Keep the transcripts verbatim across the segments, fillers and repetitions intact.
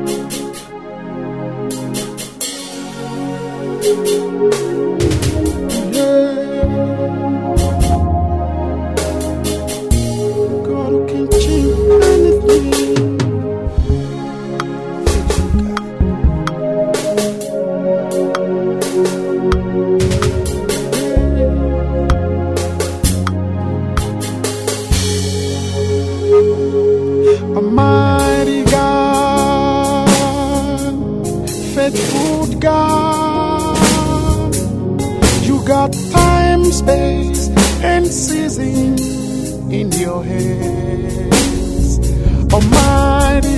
Almighty God, faithful God, you got time, space, and season in your hands. Almighty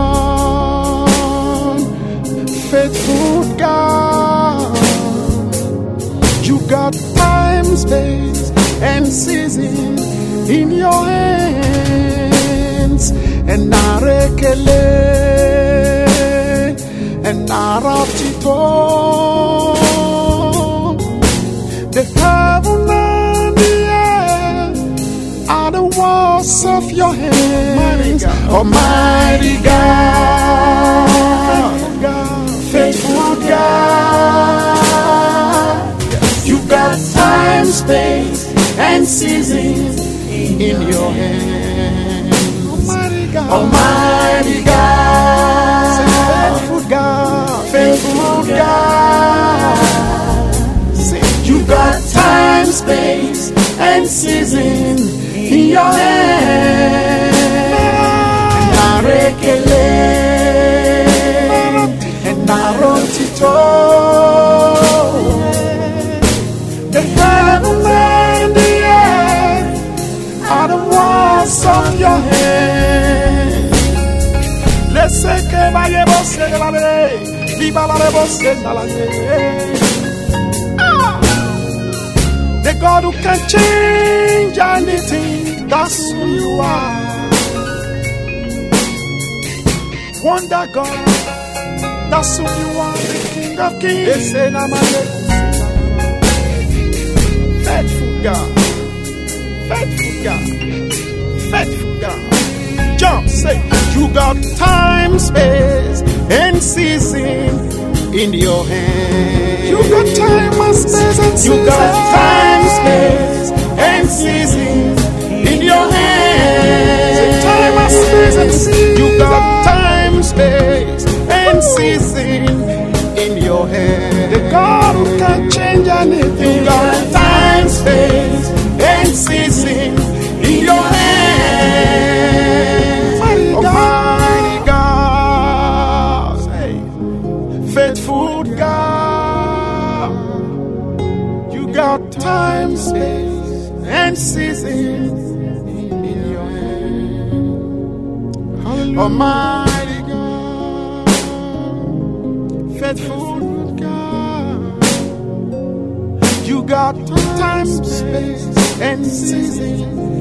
God, faithful God, you got time, space, and season in your hands. And narekele and naratito, the heaven and the earth are the works of your hands. Almighty God, faithful God, you got time, space, and seasons in your hands. Almighty God, faithful God, faithful God, you got time, space, and season in your hands. Narekele and narotito, the heaven and the earth are the works of your hands. Laissez que vaille bosser de la vie, viva la bosser de la vie. The God who can change anything, that's who you are. Wonder God, that's who you are, the King of Kings. Faithful God, faithful God, faithful God. Jump, say, you got time, space, and season in your hands. You got time, space, and season. You got time, space, and season in your hands. Time, space, and season. You got time, space, and season in your hands. The God who can change anything. You got time, space, and season in your hands. Almighty God, faithful God, you got time, space, and season in your hand. Almighty God, faithful God, you got time, space, and season